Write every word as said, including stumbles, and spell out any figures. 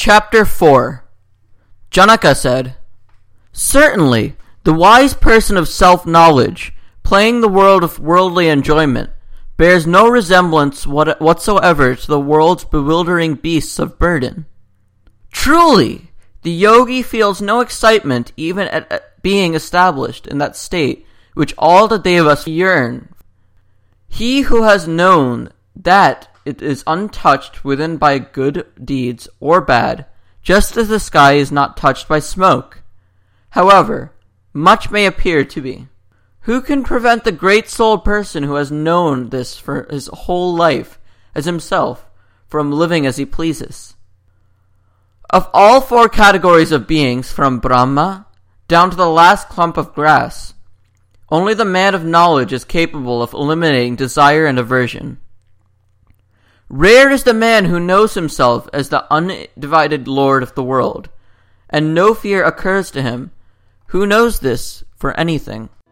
Chapter four. Janaka said, "Certainly, the wise person of self-knowledge, playing the world of worldly enjoyment, bears no resemblance what- whatsoever to the world's bewildering beasts of burden. Truly, the yogi feels no excitement even at, at being established in that state which all the devas yearn. He who has known that it is untouched within by good deeds or bad, just as the sky is not touched by smoke. However, much may appear to be. Who can prevent the great-souled person who has known this for his whole life as himself from living as he pleases? Of all four categories of beings, from Brahma down to the last clump of grass, only the man of knowledge is capable of eliminating desire and aversion. Rare is the man who knows himself as the undivided lord of the world, and no fear occurs to him who knows this for anything.